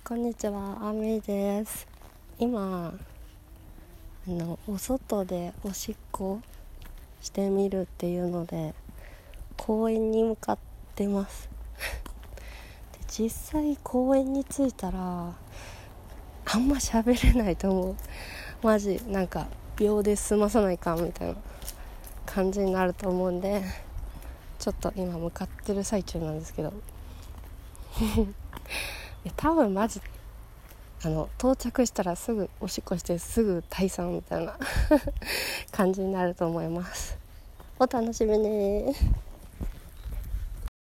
こんにちは、あみです。今お外でおしっこしてみるっていうので公園に向かってますで、実際公園に着いたらあんま喋れないと思う。マジなんか秒で済まさないかみたいな感じになると思うんで、ちょっと今向かってる最中なんですけど多分マジ到着したらすぐおしっこしてすぐ退散みたいな感じになると思います。お楽しみに。